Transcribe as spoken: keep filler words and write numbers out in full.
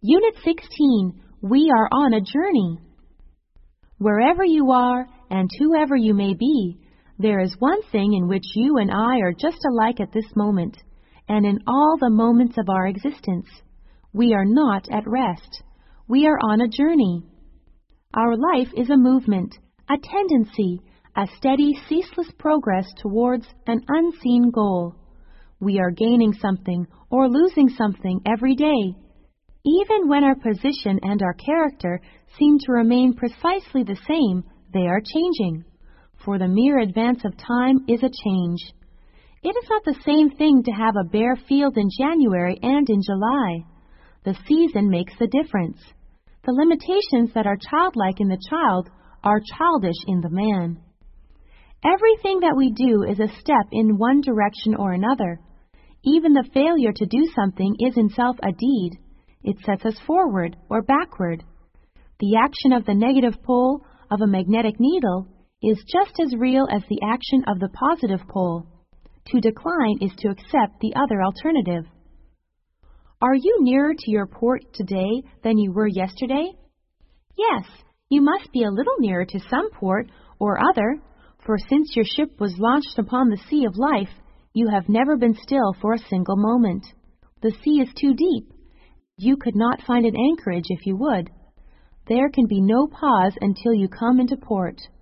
Unit sixteen, we are on a journey. Wherever you are, and whoever you may be, there is one thing in which you and I are just alike at this moment, and in all the moments of our existence. We are not at rest. We are on a journey. Our life is a movement, a tendency, a steady, ceaseless progress towards an unseen goal. We are gaining something or losing something every day. Even when our position and our character seem to remain precisely the same, they are changing. For the mere advance of time is a change. It is not the same thing to have a bare field in January and in July. The season makes the difference. The limitations that are childlike in the child are childish in the man. Everything that we do is a step in one direction or another. Even the failure to do something is in itself a deed. It sets us forward or backward. The action of the negative pole of a magnetic needle is just as real as the action of the positive pole. To decline is to accept the other alternative. Are you nearer to your port today than you were yesterday? Yes, you must be a little nearer to some port or other, for since your ship was launched upon the sea of life, you have never been still for a single moment. The sea is too deep. You could not find an anchorage if you would. There can be no pause until you come into port.